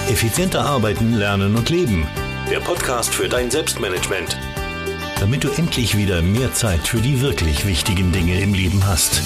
Effizienter arbeiten, lernen und leben. Der Podcast für dein Selbstmanagement. Damit du endlich wieder mehr Zeit für die wirklich wichtigen Dinge im Leben hast.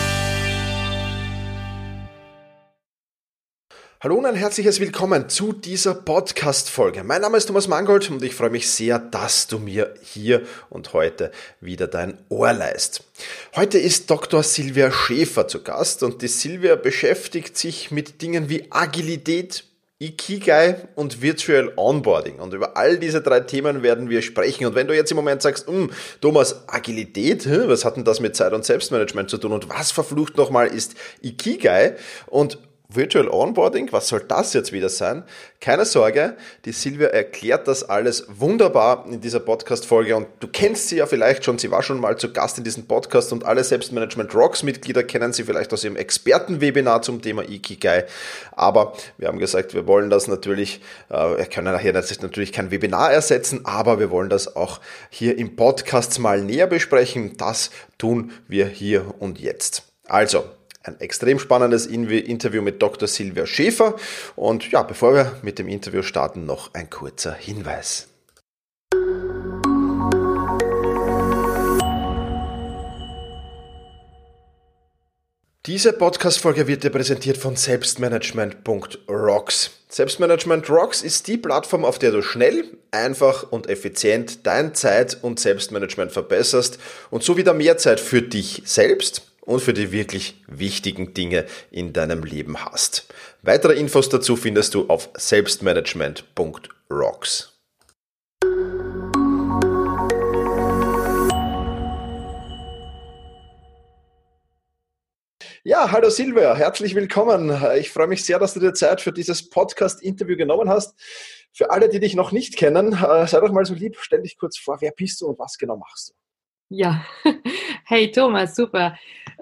Hallo und ein herzliches Willkommen zu dieser Podcast-Folge. Mein Name ist Thomas Mangold und ich freue mich sehr, dass du mir hier und heute wieder dein Ohr leihst. Heute ist Dr. Silvia Schäfer zu Gast und die Silvia beschäftigt sich mit Dingen wie Agilität, Ikigai und Virtual Onboarding. Und über all diese drei Themen werden wir sprechen. Und wenn du jetzt im Moment sagst, Thomas, Agilität, was hat denn das mit Zeit- und Selbstmanagement zu tun? Und was verflucht nochmal ist Ikigai? Und Virtual Onboarding, was soll das jetzt wieder sein? Keine Sorge, die Silvia erklärt das alles wunderbar in dieser Podcast-Folge und du kennst sie ja vielleicht schon, sie war schon mal zu Gast in diesem Podcast und alle Selbstmanagement Rocks Mitglieder kennen sie vielleicht aus ihrem Expertenwebinar zum Thema Ikigai, aber wir haben gesagt, wir wollen das natürlich, wir können nachher natürlich kein Webinar ersetzen, aber wir wollen das auch hier im Podcast mal näher besprechen, das tun wir hier und jetzt. Also, ein extrem spannendes Interview mit Dr. Silvia Schäfer. Und ja, bevor wir mit dem Interview starten, noch ein kurzer Hinweis. Diese Podcast-Folge wird dir präsentiert von Selbstmanagement.rocks. Selbstmanagement Rocks ist die Plattform, auf der du schnell, einfach und effizient dein Zeit- und Selbstmanagement verbesserst und so wieder mehr Zeit für dich selbst und für die wirklich wichtigen Dinge in deinem Leben hast. Weitere Infos dazu findest du auf selbstmanagement.rocks. Ja, hallo Silvia, herzlich willkommen. Ich freue mich sehr, dass du dir Zeit für dieses Podcast-Interview genommen hast. Für alle, die dich noch nicht kennen, sei doch mal so lieb, stell dich kurz vor, wer bist du und was genau machst du? Ja, hey Thomas, super.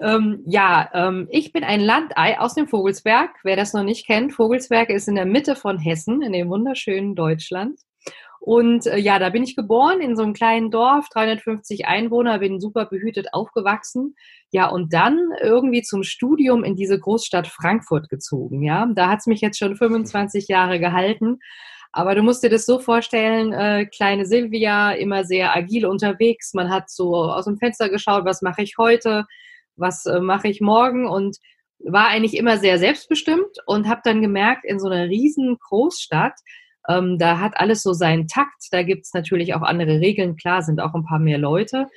Ich bin ein Landei aus dem Vogelsberg. Wer das noch nicht kennt, Vogelsberg ist in der Mitte von Hessen, in dem wunderschönen Deutschland. Und da bin ich geboren in so einem kleinen Dorf, 350 Einwohner, bin super behütet aufgewachsen. Ja, und dann irgendwie zum Studium in diese Großstadt Frankfurt gezogen. Ja, da hat es mich jetzt schon 25 Jahre gehalten. Aber du musst dir das so vorstellen, kleine Silvia, immer sehr agil unterwegs. Man hat so aus dem Fenster geschaut, was mache ich heute, was mache ich morgen und war eigentlich immer sehr selbstbestimmt und habe dann gemerkt, in so einer riesen Großstadt, da hat alles so seinen Takt. Da gibt's natürlich auch andere Regeln. Klar, sind auch ein paar mehr Leute.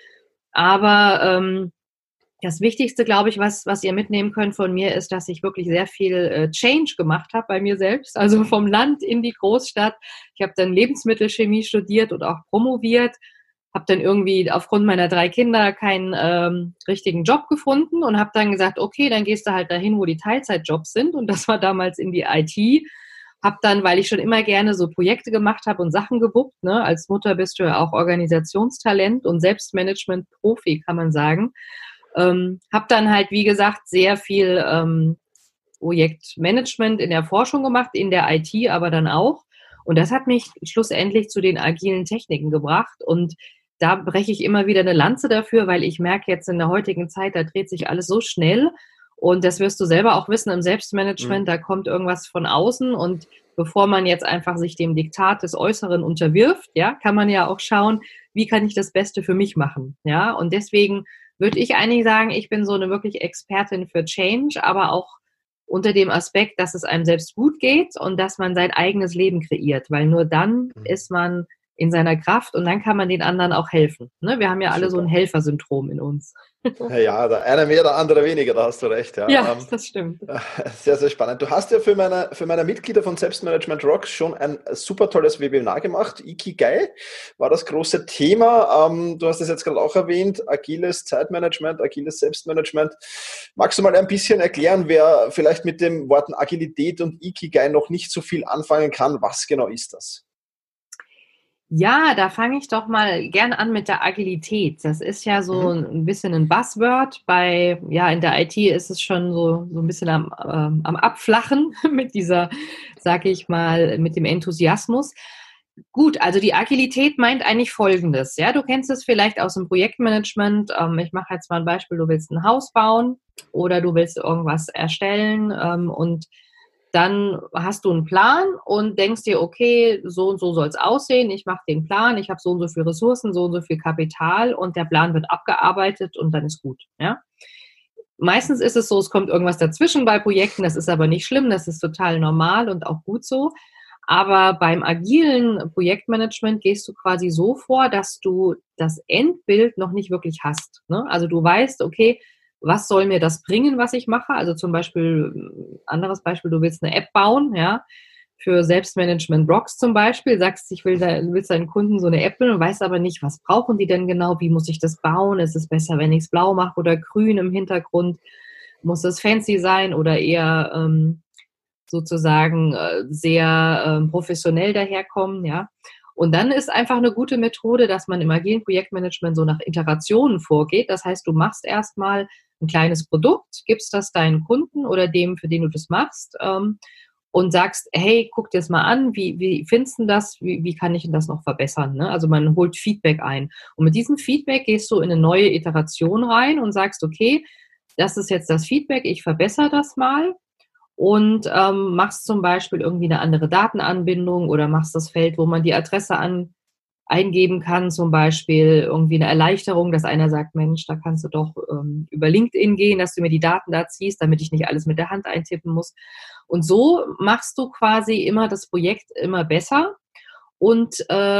Aber das Wichtigste, glaube ich, was ihr mitnehmen könnt von mir, ist, dass ich wirklich sehr viel Change gemacht habe bei mir selbst. Also vom Land in die Großstadt. Ich habe dann Lebensmittelchemie studiert und auch promoviert. Habe dann irgendwie aufgrund meiner 3 Kinder keinen richtigen Job gefunden und habe dann gesagt, okay, dann gehst du halt dahin, wo die Teilzeitjobs sind. Und das war damals in die IT. Habe dann, weil ich schon immer gerne so Projekte gemacht habe und Sachen gewuppt, ne? Als Mutter bist du ja auch Organisationstalent und Selbstmanagement-Profi, kann man sagen. Habe dann halt, wie gesagt, sehr viel Projektmanagement in der Forschung gemacht, in der IT aber dann auch. Und das hat mich schlussendlich zu den agilen Techniken gebracht. Und da breche ich immer wieder eine Lanze dafür, weil ich merke jetzt in der heutigen Zeit, da dreht sich alles so schnell. Und das wirst du selber auch wissen im Selbstmanagement, da kommt irgendwas von außen. Und bevor man jetzt einfach sich dem Diktat des Äußeren unterwirft, ja, kann man ja auch schauen, wie kann ich das Beste für mich machen. Ja, und deswegen würde ich eigentlich sagen, ich bin so eine wirklich Expertin für Change, aber auch unter dem Aspekt, dass es einem selbst gut geht und dass man sein eigenes Leben kreiert, weil nur dann ist man in seiner Kraft und dann kann man den anderen auch helfen. Ne? Wir haben ja alle so ein Helfersyndrom in uns. Ja, der eine mehr, der andere weniger, da hast du recht. Ja, das stimmt. Sehr, sehr spannend. Du hast ja für meine Mitglieder von Selbstmanagement Rocks schon ein super tolles Webinar gemacht. Ikigai war das große Thema. Du hast es jetzt gerade auch erwähnt, agiles Zeitmanagement, agiles Selbstmanagement. Magst du mal ein bisschen erklären, wer vielleicht mit den Worten Agilität und Ikigai noch nicht so viel anfangen kann? Was genau ist das? Ja, da fange ich doch mal gern an mit der Agilität. Das ist ja so ein bisschen ein Buzzword. In der IT ist es schon so ein bisschen am Abflachen mit dieser, sag ich mal, mit dem Enthusiasmus. Gut, also die Agilität meint eigentlich Folgendes. Ja, du kennst es vielleicht aus dem Projektmanagement. Ich mache jetzt mal ein Beispiel. Du willst ein Haus bauen oder du willst irgendwas erstellen und Dann hast du einen Plan und denkst dir, okay, so und so soll es aussehen, ich mache den Plan, ich habe so und so viel Ressourcen, so und so viel Kapital und der Plan wird abgearbeitet und dann ist gut. Ja? Meistens ist es so, es kommt irgendwas dazwischen bei Projekten, das ist aber nicht schlimm, das ist total normal und auch gut so. Aber beim agilen Projektmanagement gehst du quasi so vor, dass du das Endbild noch nicht wirklich hast. Ne? Also du weißt, okay, was soll mir das bringen, was ich mache? Also zum Beispiel, anderes Beispiel, du willst eine App bauen, ja, für Selbstmanagement Blocks zum Beispiel, sagst, willst deinen Kunden so eine App bauen, weißt aber nicht, was brauchen die denn genau, wie muss ich das bauen? Ist es besser, wenn ich es blau mache oder grün im Hintergrund? Muss es fancy sein oder eher sozusagen sehr professionell daherkommen, ja. Und dann ist einfach eine gute Methode, dass man im agilen Projektmanagement so nach Iterationen vorgeht. Das heißt, du machst erstmal ein kleines Produkt, gibst das deinen Kunden oder dem, für den du das machst, und sagst, hey, guck dir das mal an, wie findest du das, wie kann ich das noch verbessern? Ne? Also man holt Feedback ein. Und mit diesem Feedback gehst du in eine neue Iteration rein und sagst, okay, das ist jetzt das Feedback, ich verbessere das mal. Und machst zum Beispiel irgendwie eine andere Datenanbindung oder machst das Feld, wo man die Adresse eingeben kann, zum Beispiel irgendwie eine Erleichterung, dass einer sagt, Mensch, da kannst du doch über LinkedIn gehen, dass du mir die Daten da ziehst, damit ich nicht alles mit der Hand eintippen muss. Und so machst du quasi immer das Projekt immer besser und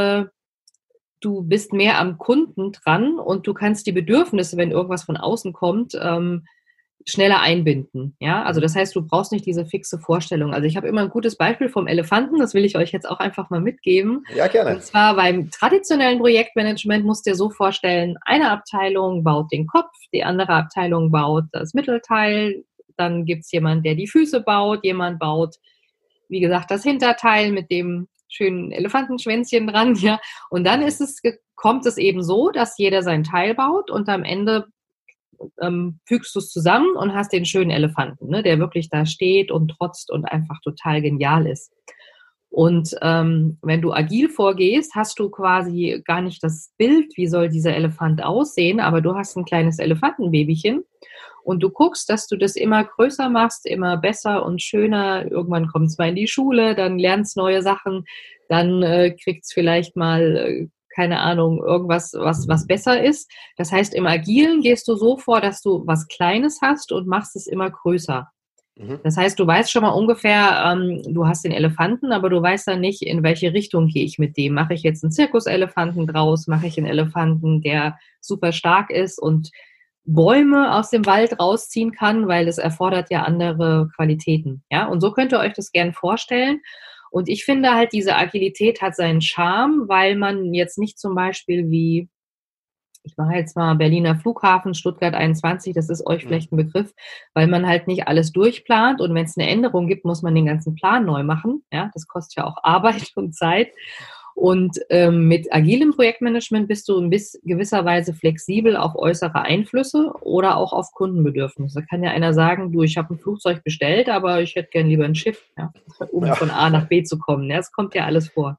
du bist mehr am Kunden dran und du kannst die Bedürfnisse, wenn irgendwas von außen kommt, schneller einbinden. Ja, also das heißt, du brauchst nicht diese fixe Vorstellung. Also ich habe immer ein gutes Beispiel vom Elefanten, das will ich euch jetzt auch einfach mal mitgeben. Ja, gerne. Und zwar beim traditionellen Projektmanagement musst du dir so vorstellen, eine Abteilung baut den Kopf, die andere Abteilung baut das Mittelteil, dann gibt es jemanden, der die Füße baut, jemand baut, wie gesagt, das Hinterteil mit dem schönen Elefantenschwänzchen dran, ja. Und dann kommt es eben so, dass jeder sein Teil baut und am Ende fügst du es zusammen und hast den schönen Elefanten, ne, der wirklich da steht und trotzt und einfach total genial ist. Und wenn du agil vorgehst, hast du quasi gar nicht das Bild, wie soll dieser Elefant aussehen, aber du hast ein kleines Elefantenbabychen und du guckst, dass du das immer größer machst, immer besser und schöner. Irgendwann kommt es mal in die Schule, dann lernst neue Sachen, dann kriegt es vielleicht mal keine Ahnung, irgendwas, was besser ist. Das heißt, im Agilen gehst du so vor, dass du was Kleines hast und machst es immer größer. Das heißt, du weißt schon mal ungefähr, du hast den Elefanten, aber du weißt dann nicht, in welche Richtung gehe ich mit dem. Mache ich jetzt einen Zirkuselefanten draus? Mache ich einen Elefanten, der super stark ist und Bäume aus dem Wald rausziehen kann, weil es erfordert ja andere Qualitäten. Ja? Und so könnt ihr euch das gerne vorstellen. Und ich finde halt, diese Agilität hat seinen Charme, weil man jetzt nicht zum Beispiel wie, ich mache jetzt mal Berliner Flughafen, Stuttgart 21, das ist euch vielleicht ein Begriff, weil man halt nicht alles durchplant und wenn es eine Änderung gibt, muss man den ganzen Plan neu machen. Ja, das kostet ja auch Arbeit und Zeit. Und mit agilem Projektmanagement bist du in gewisser Weise flexibel auf äußere Einflüsse oder auch auf Kundenbedürfnisse. Da kann ja einer sagen, du, ich habe ein Flugzeug bestellt, aber ich hätte gern lieber ein Schiff, ja, um von A nach B zu kommen. Ja, das kommt ja alles vor.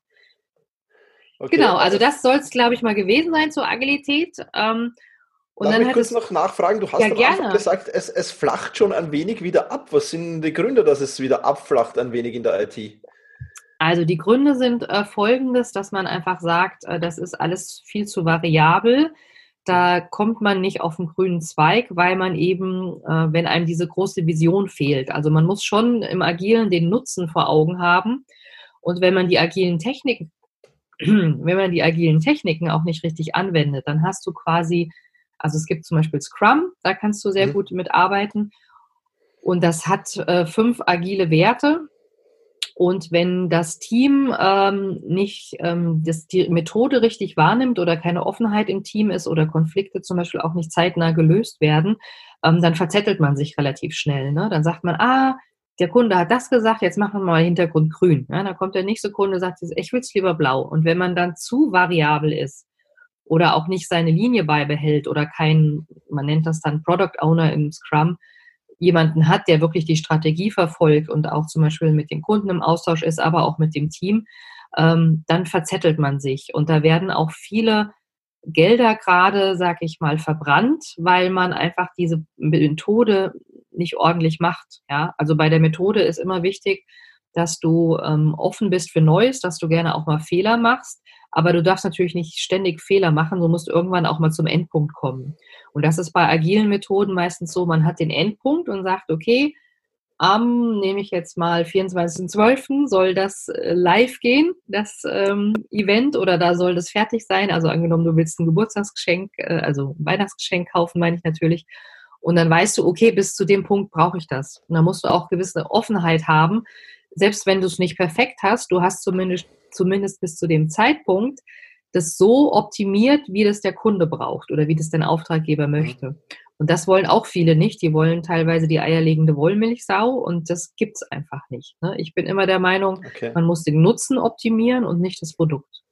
Okay, genau, also das soll es, glaube ich, mal gewesen sein zur Agilität. Und darf ich kurz noch nachfragen? Du hast ja, am Anfang gesagt, es flacht schon ein wenig wieder ab. Was sind die Gründe, dass es wieder abflacht ein wenig in der IT? Also die Gründe sind folgendes, dass man einfach sagt, das ist alles viel zu variabel. Da kommt man nicht auf den grünen Zweig, weil man eben, wenn einem diese große Vision fehlt. Also man muss schon im Agilen den Nutzen vor Augen haben. Und wenn man die agilen Techniken auch nicht richtig anwendet, dann hast du quasi, also es gibt zum Beispiel Scrum, da kannst du sehr gut mitarbeiten. Und das hat 5 agile Werte. Und wenn das Team nicht die Methode richtig wahrnimmt oder keine Offenheit im Team ist oder Konflikte zum Beispiel auch nicht zeitnah gelöst werden, dann verzettelt man sich relativ schnell. Ne? Dann sagt man, der Kunde hat das gesagt, jetzt machen wir mal Hintergrund grün. Ja, dann kommt der nächste Kunde und sagt, ich will es lieber blau. Und wenn man dann zu variabel ist oder auch nicht seine Linie beibehält oder man nennt das dann Product Owner im Scrum, jemanden hat, der wirklich die Strategie verfolgt und auch zum Beispiel mit den Kunden im Austausch ist, aber auch mit dem Team, dann verzettelt man sich. Und da werden auch viele Gelder gerade, sag ich mal, verbrannt, weil man einfach diese Methode nicht ordentlich macht. Ja? Also bei der Methode ist immer wichtig, dass du offen bist für Neues, dass du gerne auch mal Fehler machst, aber du darfst natürlich nicht ständig Fehler machen, du musst irgendwann auch mal zum Endpunkt kommen. Und das ist bei agilen Methoden meistens so, man hat den Endpunkt und sagt, okay, nehme ich jetzt mal 24.12. soll das live gehen, das Event, oder da soll das fertig sein. Also angenommen, du willst ein Geburtstagsgeschenk, also ein Weihnachtsgeschenk kaufen, meine ich natürlich. Und dann weißt du, okay, bis zu dem Punkt brauche ich das. Und dann musst du auch gewisse Offenheit haben. Selbst wenn du es nicht perfekt hast, du hast zumindest bis zu dem Zeitpunkt das so optimiert, wie das der Kunde braucht oder wie das dein Auftraggeber möchte. Und das wollen auch viele nicht. Die wollen teilweise die eierlegende Wollmilchsau und das gibt's einfach nicht. Ne? Ich bin immer der Meinung, man muss den Nutzen optimieren und nicht das Produkt.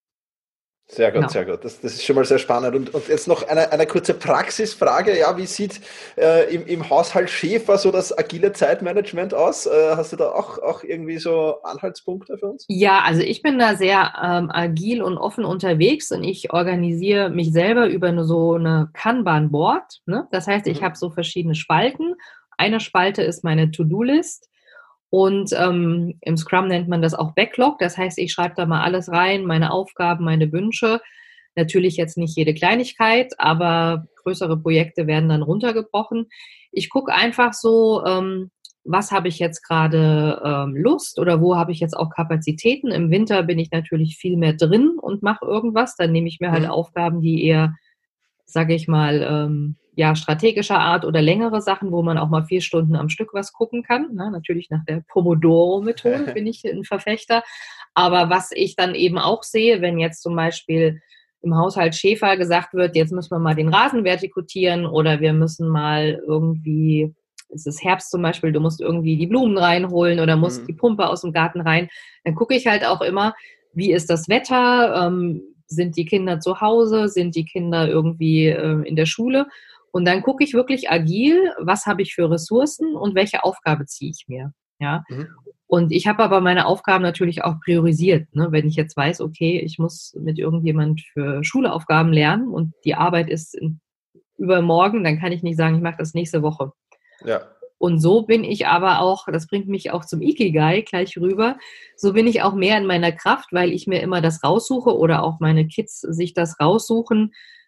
Sehr gut, sehr gut. Das ist schon mal sehr spannend. Und jetzt noch eine kurze Praxisfrage. Ja, wie sieht im Haushalt Schäfer so das agile Zeitmanagement aus? Hast du da auch irgendwie so Anhaltspunkte für uns? Ja, also ich bin da sehr agil und offen unterwegs und ich organisiere mich selber über so eine Kanban-Board. Ne? Das heißt, ich habe so verschiedene Spalten. Eine Spalte ist meine To-Do-List. Und im Scrum nennt man das auch Backlog. Das heißt, ich schreibe da mal alles rein, meine Aufgaben, meine Wünsche. Natürlich jetzt nicht jede Kleinigkeit, aber größere Projekte werden dann runtergebrochen. Ich gucke einfach so, was habe ich jetzt gerade Lust oder wo habe ich jetzt auch Kapazitäten. Im Winter bin ich natürlich viel mehr drin und mache irgendwas. Dann nehme ich mir halt Aufgaben, die eher, sage ich mal, strategischer Art oder längere Sachen, wo man auch mal 4 Stunden am Stück was gucken kann. Na, natürlich nach der Pomodoro-Methode bin ich ein Verfechter. Aber was ich dann eben auch sehe, wenn jetzt zum Beispiel im Haushalt Schäfer gesagt wird, jetzt müssen wir mal den Rasen vertikutieren oder wir müssen mal irgendwie, es ist Herbst zum Beispiel, du musst irgendwie die Blumen reinholen oder musst die Pumpe aus dem Garten rein, dann gucke ich halt auch immer, wie ist das Wetter, sind die Kinder zu Hause, sind die Kinder irgendwie in der Schule? Und dann gucke ich wirklich agil, was habe ich für Ressourcen und welche Aufgabe ziehe ich mir. Ja? Und ich habe aber meine Aufgaben natürlich auch priorisiert. Ne? Wenn ich jetzt weiß, okay, ich muss mit irgendjemand für Schulaufgaben lernen und die Arbeit ist übermorgen, dann kann ich nicht sagen, ich mache das nächste Woche. Ja. Und so bin ich aber auch, das bringt mich auch zum Ikigai gleich rüber, so bin ich auch mehr in meiner Kraft, weil ich mir immer das raussuche oder auch meine Kids sich das raussuchen,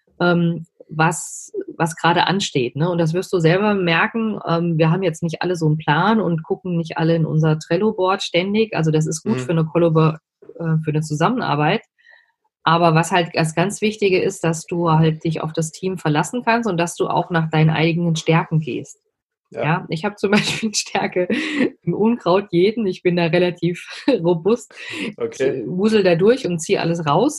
was gerade ansteht. Ne? Und das wirst du selber merken, wir haben jetzt nicht alle so einen Plan und gucken nicht alle in unser Trello-Board ständig. Also das ist gut für eine Zusammenarbeit. Aber was halt das ganz Wichtige ist, dass du halt dich auf das Team verlassen kannst und dass du auch nach deinen eigenen Stärken gehst. Ja, ich habe zum Beispiel Stärke im Unkraut jäten. Ich bin da relativ robust. Okay. Ich wusel da durch und ziehe alles raus,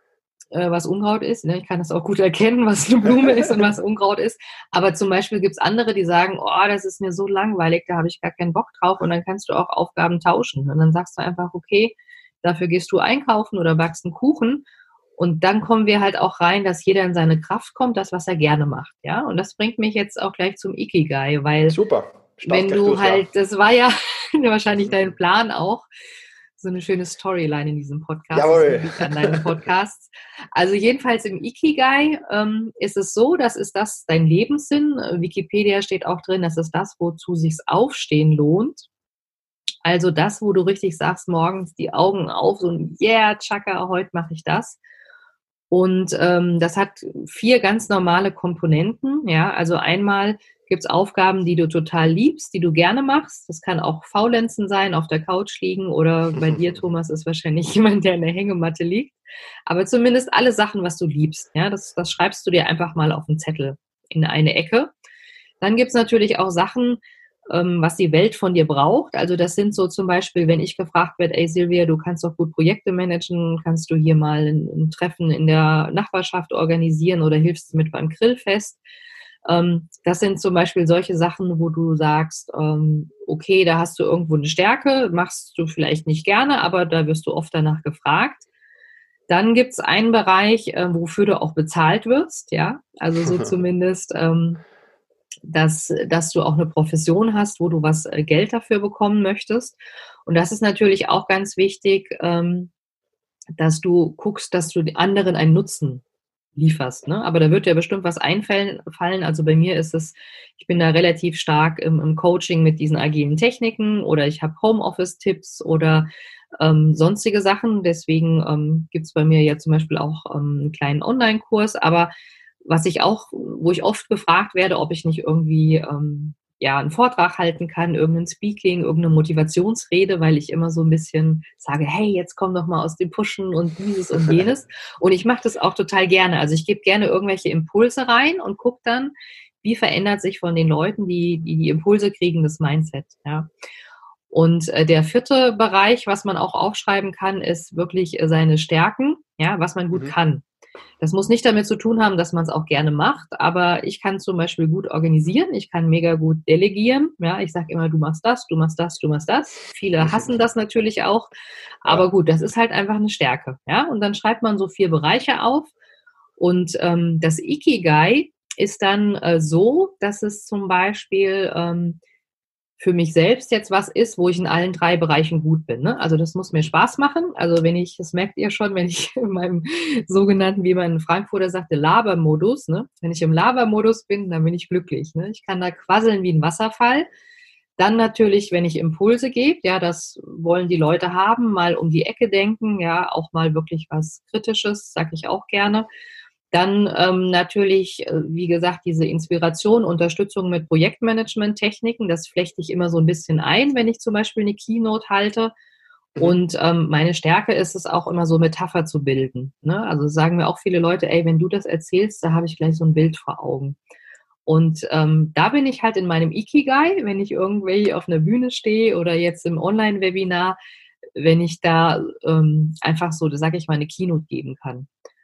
was Unkraut ist. Ich kann das auch gut erkennen, was eine Blume ist und was Unkraut ist. Aber zum Beispiel gibt es andere, die sagen, oh, das ist mir so langweilig, da habe ich gar keinen Bock drauf. Und dann kannst du auch Aufgaben tauschen. Und dann sagst du einfach, okay, dafür gehst du einkaufen oder backst einen Kuchen. Und dann kommen wir halt auch rein, dass jeder in seine Kraft kommt, das, was er gerne macht. Ja, und das bringt mich jetzt auch gleich zum Ikigai, weil super. Wenn du halt, das war ja wahrscheinlich dein Plan auch, so eine schöne Storyline in diesem Podcast. Jawohl. An deinen Podcasts. Also jedenfalls im Ikigai ist es so, das ist das dein Lebenssinn. Wikipedia steht auch drin, das ist das, wozu sich's Aufstehen lohnt. Also das, wo du richtig sagst, morgens die Augen auf, so ein Yeah, Chaka, heute mache ich das. Und das hat 4 ganz normale Komponenten. Ja, also einmal gibt es Aufgaben, die du total liebst, die du gerne machst. Das kann auch Faulenzen sein, auf der Couch liegen oder bei dir, Thomas, ist wahrscheinlich jemand, der in der Hängematte liegt. Aber zumindest alle Sachen, was du liebst. Ja, das schreibst du dir einfach mal auf einen Zettel in eine Ecke. Dann gibt es natürlich auch Sachen, was die Welt von dir braucht. Also das sind so zum Beispiel, wenn ich gefragt werde, ey Silvia, du kannst doch gut Projekte managen, kannst du hier mal ein Treffen in der Nachbarschaft organisieren oder hilfst du mit beim Grillfest? Das sind zum Beispiel solche Sachen, wo du sagst, okay, da hast du irgendwo eine Stärke, machst du vielleicht nicht gerne, aber da wirst du oft danach gefragt. Dann gibt es einen Bereich, wofür du auch bezahlt wirst, ja, also so zumindest dass du auch eine Profession hast, wo du was Geld dafür bekommen möchtest. Und das ist natürlich auch ganz wichtig, dass du guckst, dass du anderen einen Nutzen lieferst, ne? Aber da wird dir bestimmt was einfallen. Also bei mir ist es, ich bin da relativ stark im Coaching mit diesen agilen Techniken oder ich habe Homeoffice-Tipps oder sonstige Sachen. Deswegen gibt es bei mir ja zum Beispiel auch einen kleinen Online-Kurs. Aber wo ich oft gefragt werde, ob ich nicht irgendwie einen Vortrag halten kann, irgendein Speaking, irgendeine Motivationsrede, weil ich immer so ein bisschen sage, hey, jetzt komm doch mal aus dem Pushen und dieses und jenes. Und ich mache das auch total gerne. Also ich gebe gerne irgendwelche Impulse rein und gucke dann, wie verändert sich von den Leuten, die Impulse kriegen, das Mindset. Ja. Und der vierte Bereich, was man auch aufschreiben kann, ist wirklich seine Stärken, ja, was man gut kann. Das muss nicht damit zu tun haben, dass man es auch gerne macht, aber ich kann zum Beispiel gut organisieren, ich kann mega gut delegieren. Ja, ich sage immer, du machst das, du machst das, du machst das. Viele hassen das natürlich auch, aber gut, das ist halt einfach eine Stärke. Ja, und dann schreibt man so 4 Bereiche auf und das Ikigai ist dann so, dass es zum Beispiel für mich selbst jetzt was ist, wo ich in allen 3 Bereichen gut bin. Ne? Also das muss mir Spaß machen. Also das merkt ihr schon, wenn ich in meinem sogenannten, wie man in Frankfurter sagte, Labermodus, ne? Wenn ich im Labermodus bin, dann bin ich glücklich. Ne? Ich kann da quasseln wie ein Wasserfall. Dann natürlich, wenn ich Impulse gebe, ja, das wollen die Leute haben, mal um die Ecke denken, ja, auch mal wirklich was Kritisches, sage ich auch gerne. Dann natürlich, wie gesagt, diese Inspiration, Unterstützung mit Projektmanagement-Techniken, das flechte ich immer so ein bisschen ein, wenn ich zum Beispiel eine Keynote halte. Und meine Stärke ist es auch immer so, Metapher zu bilden. Ne? Also sagen mir auch viele Leute, ey, wenn du das erzählst, da habe ich gleich so ein Bild vor Augen. Und da bin ich halt in meinem Ikigai, wenn ich irgendwie auf einer Bühne stehe oder jetzt im Online-Webinar, wenn ich da einfach so, sage ich mal, eine Keynote geben kann.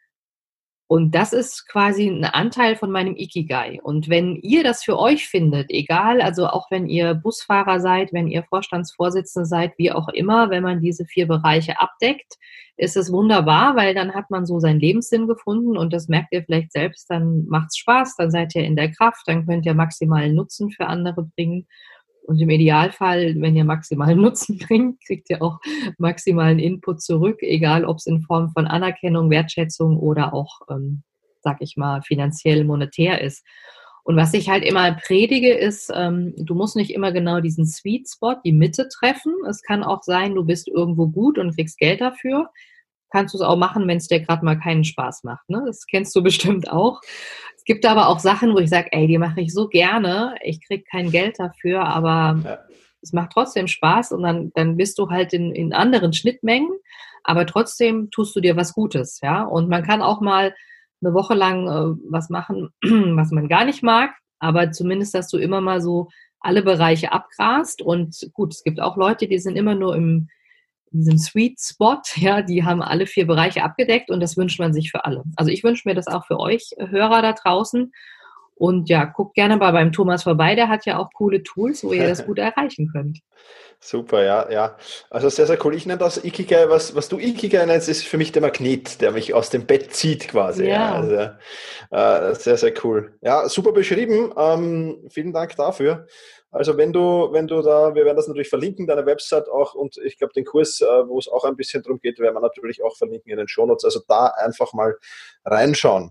Und das ist quasi ein Anteil von meinem Ikigai. Und wenn ihr das für euch findet, egal, also auch wenn ihr Busfahrer seid, wenn ihr Vorstandsvorsitzende seid, wie auch immer, wenn man diese 4 Bereiche abdeckt, ist es wunderbar, weil dann hat man so seinen Lebenssinn gefunden und das merkt ihr vielleicht selbst, dann macht's Spaß, dann seid ihr in der Kraft, dann könnt ihr maximalen Nutzen für andere bringen. Und im Idealfall, wenn ihr maximalen Nutzen bringt, kriegt ihr auch maximalen Input zurück, egal ob es in Form von Anerkennung, Wertschätzung oder auch, sag ich mal, finanziell, monetär ist. Und was ich halt immer predige, ist, du musst nicht immer genau diesen Sweet Spot, die Mitte treffen. Es kann auch sein, du bist irgendwo gut und kriegst Geld dafür. Kannst du es auch machen, wenn es dir gerade mal keinen Spaß macht. Ne? Das kennst du bestimmt auch. Es gibt aber auch Sachen, wo ich sage, ey, die mache ich so gerne. Ich kriege kein Geld dafür, aber es macht trotzdem Spaß. Und dann bist du halt in anderen Schnittmengen, aber trotzdem tust du dir was Gutes. Ja? Und man kann auch mal eine Woche lang was machen, was man gar nicht mag, aber zumindest, dass du immer mal so alle Bereiche abgrast. Und gut, es gibt auch Leute, die sind immer nur in diesem Sweet Spot, ja, die haben alle 4 Bereiche abgedeckt und das wünscht man sich für alle. Also ich wünsche mir das auch für euch Hörer da draußen und ja, guckt gerne mal beim Thomas vorbei, der hat ja auch coole Tools, wo ihr das gut erreichen könnt. Super, ja. Also sehr, sehr cool. Ich nenne das Ikigai, was du Ikigai nennst, ist für mich der Magnet, der mich aus dem Bett zieht quasi. Ja. Also, sehr, sehr cool. Ja, super beschrieben. Vielen Dank dafür. Also wenn du da, wir werden das natürlich verlinken, deine Website auch und ich glaube den Kurs, wo es auch ein bisschen drum geht, werden wir natürlich auch verlinken in den Shownotes. Also da einfach mal reinschauen.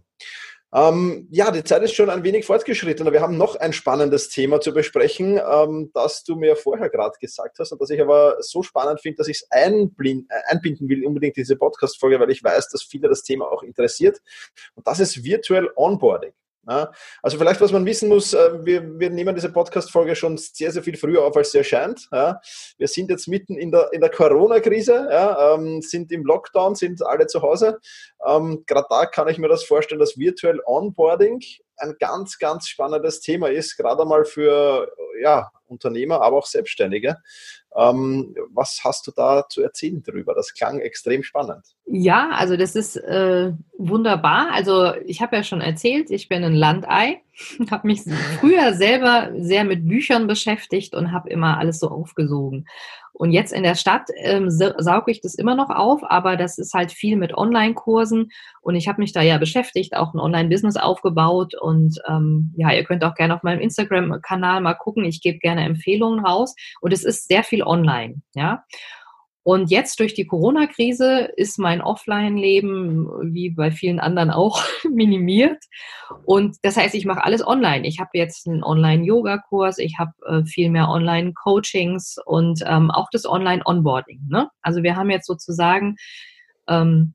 Ja, die Zeit ist schon ein wenig fortgeschritten. Wir haben noch ein spannendes Thema zu besprechen, das du mir vorher gerade gesagt hast und das ich aber so spannend finde, dass ich es einbinden will, unbedingt diese Podcast-Folge, weil ich weiß, dass viele das Thema auch interessiert. Und das ist Virtual Onboarding. Ja, also vielleicht, was man wissen muss, wir nehmen diese Podcast-Folge schon sehr, sehr viel früher auf, als sie erscheint. Ja. Wir sind jetzt mitten in der Corona-Krise, ja, sind im Lockdown, sind alle zu Hause. Gerade da kann ich mir das vorstellen, dass Virtual Onboarding ein ganz, ganz spannendes Thema ist, gerade einmal für Unternehmer, aber auch Selbstständige. Was hast du da zu erzählen drüber? Das klang extrem spannend. Ja, also das ist wunderbar. Also ich habe ja schon erzählt, ich bin ein Landei, habe mich früher selber sehr mit Büchern beschäftigt und habe immer alles so aufgesogen. Und jetzt in der Stadt sauge ich das immer noch auf, aber das ist halt viel mit Online-Kursen und ich habe mich da ja beschäftigt, auch ein Online-Business aufgebaut und ihr könnt auch gerne auf meinem Instagram-Kanal mal gucken, ich gebe gerne Empfehlungen raus und es ist sehr viel online, ja. Und jetzt durch die Corona-Krise ist mein Offline-Leben, wie bei vielen anderen auch, minimiert. Und das heißt, ich mache alles online. Ich habe jetzt einen Online-Yoga-Kurs, ich habe viel mehr Online-Coachings und auch das Online-Onboarding. Ne? Also wir haben jetzt sozusagen, ähm,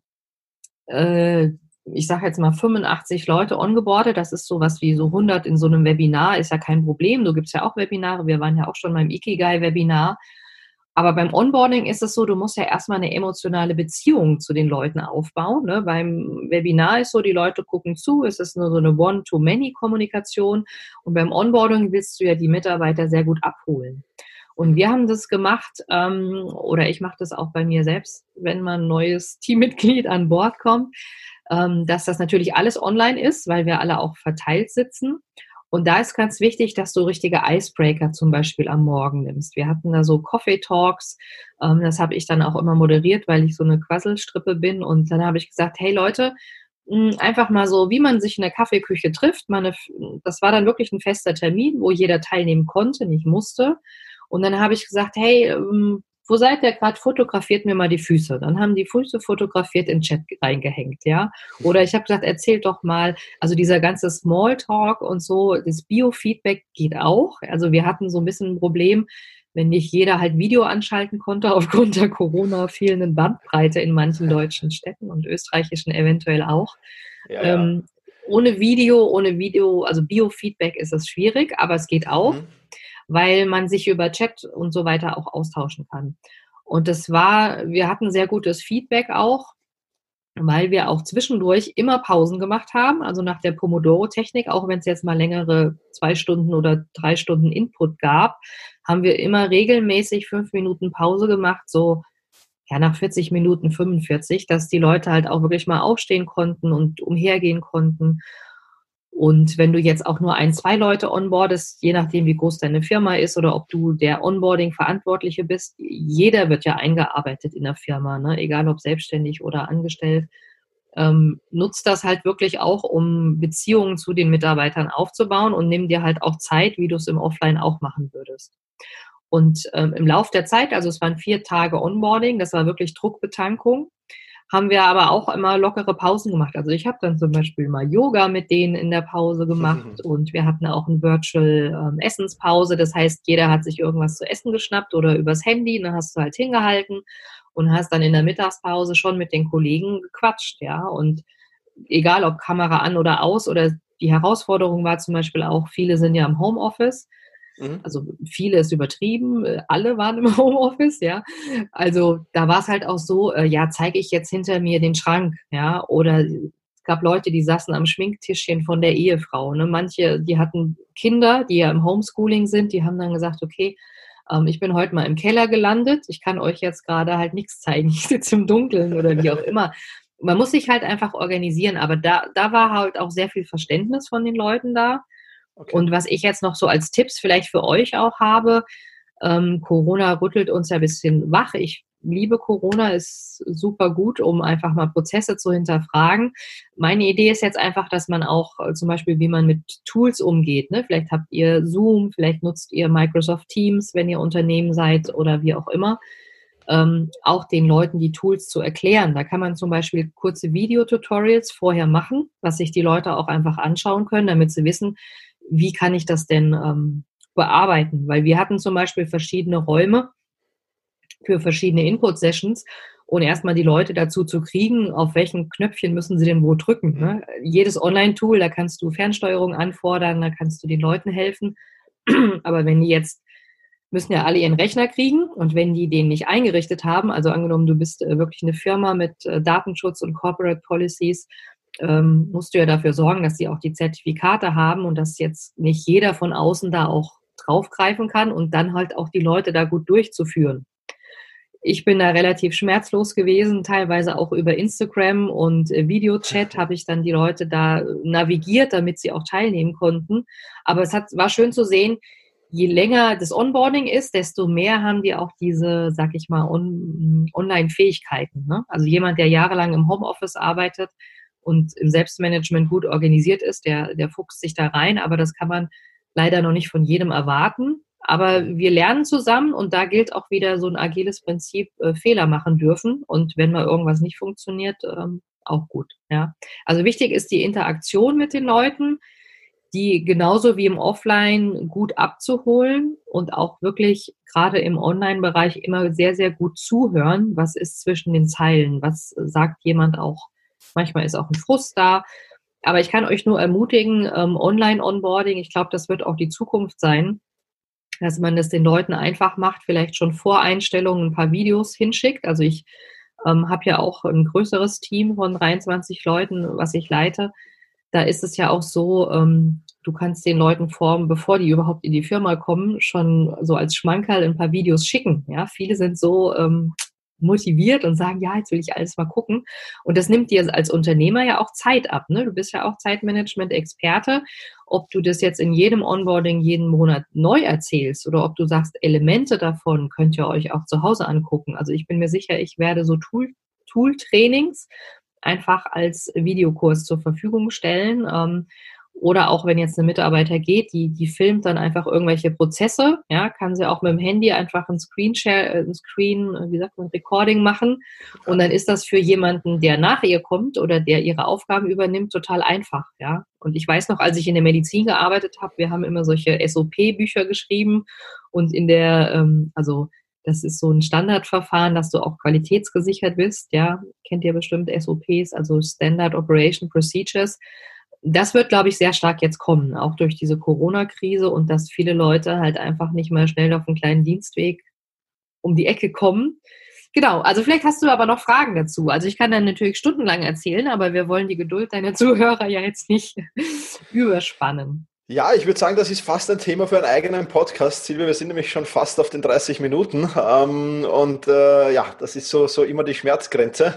äh, ich sage jetzt mal 85 Leute ongeboardet. Das ist sowas wie so 100 in so einem Webinar, ist ja kein Problem. Du gibst ja auch Webinare. Wir waren ja auch schon beim Ikigai-Webinar. Aber beim Onboarding ist es so, du musst ja erstmal eine emotionale Beziehung zu den Leuten aufbauen. Ne? Beim Webinar ist so, die Leute gucken zu, es ist nur so eine One-to-Many-Kommunikation. Und beim Onboarding willst du ja die Mitarbeiter sehr gut abholen. Und wir haben das gemacht, oder ich mache das auch bei mir selbst, wenn mal ein neues Teammitglied an Bord kommt, dass das natürlich alles online ist, weil wir alle auch verteilt sitzen. Und da ist ganz wichtig, dass du richtige Icebreaker zum Beispiel am Morgen nimmst. Wir hatten da so Coffee Talks, das habe ich dann auch immer moderiert, weil ich so eine Quasselstrippe bin. Und dann habe ich gesagt, hey Leute, einfach mal so, wie man sich in der Kaffeeküche trifft. Das war dann wirklich ein fester Termin, wo jeder teilnehmen konnte, nicht musste. Und dann habe ich gesagt, hey, wo seid ihr gerade? Fotografiert mir mal die Füße. Dann haben die Füße fotografiert in den Chat reingehängt, ja. Oder ich habe gesagt, erzählt doch mal, also dieser ganze Smalltalk und so, das Biofeedback geht auch. Also wir hatten so ein bisschen ein Problem, wenn nicht jeder halt Video anschalten konnte aufgrund der Corona fehlenden Bandbreite in manchen deutschen Städten und österreichischen eventuell auch. Ja, ja. Ohne Video, also Biofeedback ist es schwierig, aber es geht auch. Weil man sich über Chat und so weiter auch austauschen kann. Und wir hatten sehr gutes Feedback auch, weil wir auch zwischendurch immer Pausen gemacht haben, also nach der Pomodoro-Technik, auch wenn es jetzt mal längere 2 Stunden oder 3 Stunden Input gab, haben wir immer regelmäßig 5 Minuten Pause gemacht, so ja nach 40 Minuten 45, dass die Leute halt auch wirklich mal aufstehen konnten und umhergehen konnten. Und wenn du jetzt auch nur 1, 2 Leute onboardest, je nachdem, wie groß deine Firma ist oder ob du der Onboarding-Verantwortliche bist, jeder wird ja eingearbeitet in der Firma, ne? Egal ob selbstständig oder angestellt, nutzt das halt wirklich auch, um Beziehungen zu den Mitarbeitern aufzubauen und nimm dir halt auch Zeit, wie du es im Offline auch machen würdest. Und im Lauf der Zeit, also es waren 4 Tage Onboarding, das war wirklich Druckbetankung, haben wir aber auch immer lockere Pausen gemacht. Also ich habe dann zum Beispiel mal Yoga mit denen in der Pause gemacht und wir hatten auch eine Virtual Essenspause. Das heißt, jeder hat sich irgendwas zu essen geschnappt oder übers Handy, dann hast du halt hingehalten und hast dann in der Mittagspause schon mit den Kollegen gequatscht, ja. Und egal ob Kamera an oder aus, oder die Herausforderung war zum Beispiel auch, viele sind ja im Homeoffice. Also viele ist übertrieben, alle waren im Homeoffice, ja. Also da war es halt auch so, ja, zeige ich jetzt hinter mir den Schrank, ja, oder es gab Leute, die saßen am Schminktischchen von der Ehefrau, ne? Manche, die hatten Kinder, die ja im Homeschooling sind, die haben dann gesagt, okay, ich bin heute mal im Keller gelandet, ich kann euch jetzt gerade halt nichts zeigen, ich sitze im Dunkeln oder wie auch immer. Man muss sich halt einfach organisieren, aber da war halt auch sehr viel Verständnis von den Leuten da. Okay. Und was ich jetzt noch so als Tipps vielleicht für euch auch habe, Corona rüttelt uns ja ein bisschen wach. Ich liebe Corona, ist super gut, um einfach mal Prozesse zu hinterfragen. Meine Idee ist jetzt einfach, dass man auch zum Beispiel, wie man mit Tools umgeht, ne? Vielleicht habt ihr Zoom, vielleicht nutzt ihr Microsoft Teams, wenn ihr Unternehmen seid oder wie auch immer. Auch den Leuten die Tools zu erklären. Da kann man zum Beispiel kurze Videotutorials vorher machen, was sich die Leute auch einfach anschauen können, damit sie wissen, wie kann ich das denn bearbeiten? Weil wir hatten zum Beispiel verschiedene Räume für verschiedene Input-Sessions und erstmal die Leute dazu zu kriegen, auf welchen Knöpfchen müssen sie denn wo drücken. Ne? Jedes Online-Tool, da kannst du Fernsteuerung anfordern, da kannst du den Leuten helfen. Aber wenn die jetzt, müssen ja alle ihren Rechner kriegen und wenn die den nicht eingerichtet haben, also angenommen, du bist wirklich eine Firma mit Datenschutz und Corporate Policies, musst du ja dafür sorgen, dass sie auch die Zertifikate haben und dass jetzt nicht jeder von außen da auch draufgreifen kann und dann halt auch die Leute da gut durchzuführen. Ich bin da relativ schmerzlos gewesen, teilweise auch über Instagram und Videochat habe ich dann die Leute da navigiert, damit sie auch teilnehmen konnten. Aber war schön zu sehen, je länger das Onboarding ist, desto mehr haben die auch diese, sag ich mal, Online-Fähigkeiten. Ne? Also jemand, der jahrelang im Homeoffice arbeitet und im Selbstmanagement gut organisiert ist, der fuchst sich da rein, aber das kann man leider noch nicht von jedem erwarten. Aber wir lernen zusammen und da gilt auch wieder so ein agiles Prinzip, Fehler machen dürfen. Und wenn mal irgendwas nicht funktioniert, auch gut. Ja. Also wichtig ist die Interaktion mit den Leuten, die genauso wie im Offline gut abzuholen und auch wirklich gerade im Online-Bereich immer sehr, sehr gut zuhören. Was ist zwischen den Zeilen? Was sagt jemand auch? Manchmal ist auch ein Frust da. Aber ich kann euch nur ermutigen, Online-Onboarding, ich glaube, das wird auch die Zukunft sein, dass man das den Leuten einfach macht, vielleicht schon vor Einstellungen ein paar Videos hinschickt. Also ich habe ja auch ein größeres Team von 23 Leuten, was ich leite. Da ist es ja auch so, du kannst den Leuten bevor die überhaupt in die Firma kommen, schon so als Schmankerl ein paar Videos schicken. Ja, viele sind so motiviert und sagen, ja, jetzt will ich alles mal gucken. Und das nimmt dir als Unternehmer ja auch Zeit ab. Ne? Du bist ja auch Zeitmanagement-Experte. Ob du das jetzt in jedem Onboarding jeden Monat neu erzählst oder ob du sagst, Elemente davon könnt ihr euch auch zu Hause angucken. Also ich bin mir sicher, ich werde so Tool-Trainings einfach als Videokurs zur Verfügung stellen. Oder auch wenn jetzt eine Mitarbeiter geht, die filmt dann einfach irgendwelche Prozesse, ja, kann sie auch mit dem Handy einfach ein Recording machen. Und dann ist das für jemanden, der nach ihr kommt oder der ihre Aufgaben übernimmt, total einfach, ja. Und ich weiß noch, als ich in der Medizin gearbeitet habe, wir haben immer solche SOP-Bücher geschrieben und das ist so ein Standardverfahren, dass du auch qualitätsgesichert bist, ja. Kennt ihr bestimmt SOPs, also Standard Operation Procedures. Das wird, glaube ich, sehr stark jetzt kommen, auch durch diese Corona-Krise und dass viele Leute halt einfach nicht mehr schnell auf einen kleinen Dienstweg um die Ecke kommen. Genau, also vielleicht hast du aber noch Fragen dazu. Also ich kann dann natürlich stundenlang erzählen, aber wir wollen die Geduld deiner Zuhörer ja jetzt nicht überspannen. Ja, ich würde sagen, das ist fast ein Thema für einen eigenen Podcast, Silvia. Wir sind nämlich schon fast auf den 30 Minuten. Das ist so immer die Schmerzgrenze.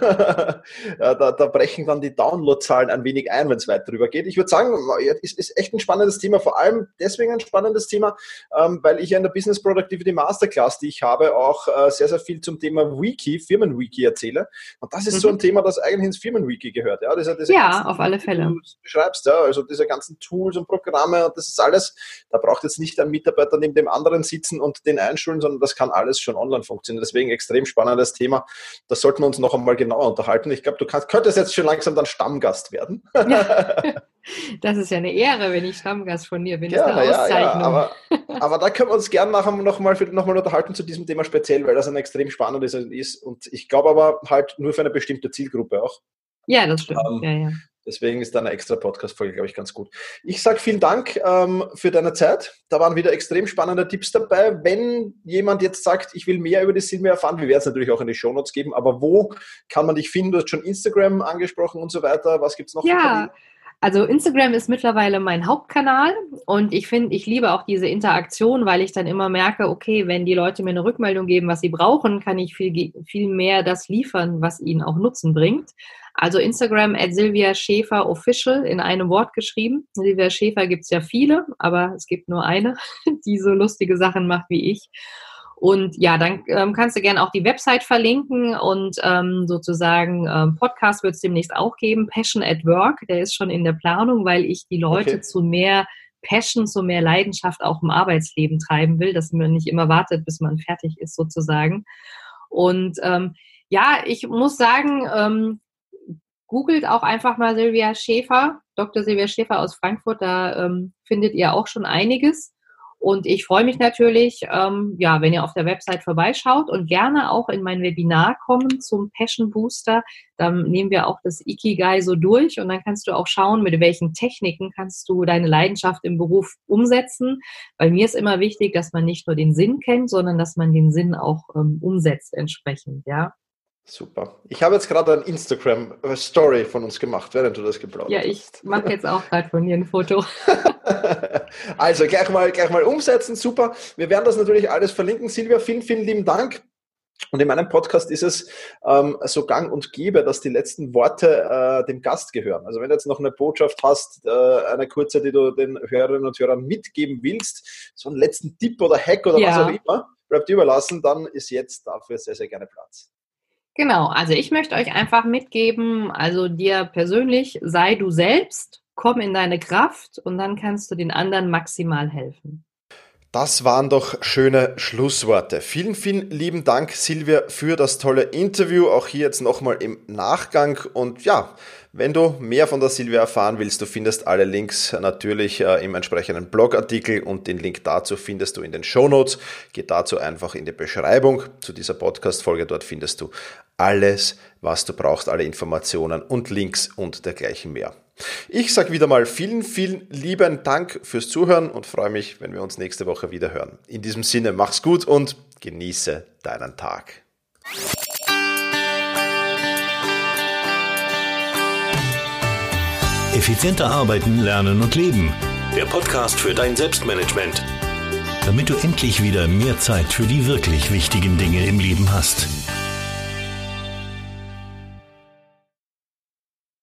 Da brechen dann die Downloadzahlen ein wenig ein, wenn es weiter drüber geht. Ich würde sagen, es ist echt ein spannendes Thema, vor allem deswegen ein spannendes Thema, weil ich ja in der Business Productivity Masterclass, die ich habe, auch sehr, sehr viel zum Thema Wiki, Firmenwiki erzähle. Und das ist so ein Thema, das eigentlich ins Firmenwiki gehört. Ja, ja, auf alle Fälle. Du beschreibst, ja, also diese ganzen Tools und Programme, das ist alles, da braucht jetzt nicht ein Mitarbeiter neben dem anderen sitzen und den einschulen, sondern das kann alles schon online funktionieren. Deswegen extrem spannendes Thema. Das sollten wir uns noch einmal genauer unterhalten. Ich glaube, könntest jetzt schon langsam dann Stammgast werden. Ja. Das ist ja eine Ehre, wenn ich Stammgast von dir bin. Das ist eine Auszeichnung. Ja, aber da können wir uns gerne noch mal unterhalten zu diesem Thema speziell, weil das ein extrem spannendes ist und ich glaube aber halt nur für eine bestimmte Zielgruppe auch. Ja, das stimmt. Ja. Deswegen ist da eine extra Podcast-Folge, glaube ich, ganz gut. Ich sage vielen Dank für deine Zeit. Da waren wieder extrem spannende Tipps dabei. Wenn jemand jetzt sagt, ich will mehr über die Silvia erfahren, wir werden es natürlich auch in die Shownotes geben, aber wo kann man dich finden? Du hast schon Instagram angesprochen und so weiter. Was gibt es noch? Ja, also Instagram ist mittlerweile mein Hauptkanal und ich liebe auch diese Interaktion, weil ich dann immer merke, okay, wenn die Leute mir eine Rückmeldung geben, was sie brauchen, kann ich viel mehr das liefern, was ihnen auch Nutzen bringt. Also Instagram @SilviaSchäferOfficial in einem Wort geschrieben. Silvia Schäfer gibt es ja viele, aber es gibt nur eine, die so lustige Sachen macht wie ich. Und ja, dann kannst du gerne auch die Website verlinken und Podcast wird es demnächst auch geben, Passion at Work, der ist schon in der Planung, weil ich die Leute zu mehr Passion, zu mehr Leidenschaft auch im Arbeitsleben treiben will, dass man nicht immer wartet, bis man fertig ist sozusagen. Und ich muss sagen, googelt auch einfach mal Silvia Schäfer, Dr. Silvia Schäfer aus Frankfurt, da findet ihr auch schon einiges. Und ich freue mich natürlich, wenn ihr auf der Website vorbeischaut und gerne auch in mein Webinar kommen zum Passion Booster. Dann nehmen wir auch das Ikigai so durch und dann kannst du auch schauen, mit welchen Techniken kannst du deine Leidenschaft im Beruf umsetzen. Weil mir ist immer wichtig, dass man nicht nur den Sinn kennt, sondern dass man den Sinn auch umsetzt entsprechend, ja. Super. Ich habe jetzt gerade ein Instagram-Story von uns gemacht, während du das geplaudert hast. Ja, ich mache jetzt auch gerade von dir ein Foto. Also gleich mal umsetzen, super. Wir werden das natürlich alles verlinken. Silvia, vielen, vielen lieben Dank. Und in meinem Podcast ist es so gang und gäbe, dass die letzten Worte dem Gast gehören. Also wenn du jetzt noch eine Botschaft hast, eine kurze, die du den Hörerinnen und Hörern mitgeben willst, so einen letzten Tipp oder Hack oder was auch immer, bleibt dir überlassen, dann ist jetzt dafür sehr, sehr gerne Platz. Genau, also ich möchte euch einfach mitgeben, also dir persönlich, sei du selbst, komm in deine Kraft und dann kannst du den anderen maximal helfen. Das waren doch schöne Schlussworte. Vielen, vielen lieben Dank, Silvia, für das tolle Interview. Auch hier jetzt nochmal im Nachgang. Und ja, wenn du mehr von der Silvia erfahren willst, du findest alle Links natürlich im entsprechenden Blogartikel und den Link dazu findest du in den Shownotes. Geh dazu einfach in die Beschreibung zu dieser Podcast-Folge. Dort findest du alles, was du brauchst, alle Informationen und Links und dergleichen mehr. Ich sage wieder mal vielen, vielen lieben Dank fürs Zuhören und freue mich, wenn wir uns nächste Woche wieder hören. In diesem Sinne, mach's gut und genieße deinen Tag. Effizienter arbeiten, lernen und leben. Der Podcast für dein Selbstmanagement. Damit du endlich wieder mehr Zeit für die wirklich wichtigen Dinge im Leben hast.